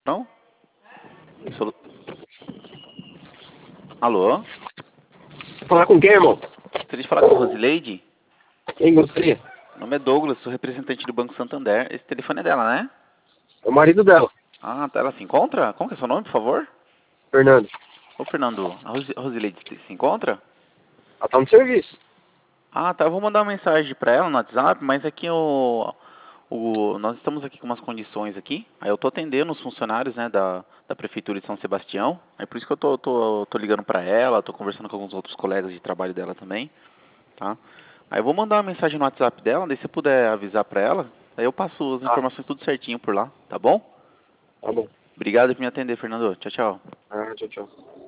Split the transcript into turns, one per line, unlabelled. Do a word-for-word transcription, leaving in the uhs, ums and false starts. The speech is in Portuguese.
Não? Solu- Alô?
Falar com quem, irmão?
Gostaria de falar com a Rosileide?
Quem gostaria?
Meu nome é Douglas, sou representante do Banco Santander. Esse telefone é dela, né?
É o marido dela,
Ah, tá, ela se encontra? Como que é seu nome, por favor?
Fernando.
Ô, Fernando, a Rosi- a Rosileide se se encontra?
Ela tá no serviço.
Ah, tá, eu vou mandar uma mensagem pra ela no WhatsApp, mas aqui o, o, nós estamos aqui com umas condições aqui. Aí eu tô atendendo os funcionários, né, da, da Prefeitura de São Sebastião. Aí por isso que eu tô, tô, tô ligando pra ela, tô conversando com alguns outros colegas de trabalho dela também, tá? Aí eu vou mandar uma mensagem no WhatsApp dela, daí se você puder avisar pra ela, aí eu passo as
Tá,
informações tudo certinho por lá, tá bom?
tá bom.
Obrigado por me atender, Fernando. Tchau, tchau.
Ah, tchau, tchau.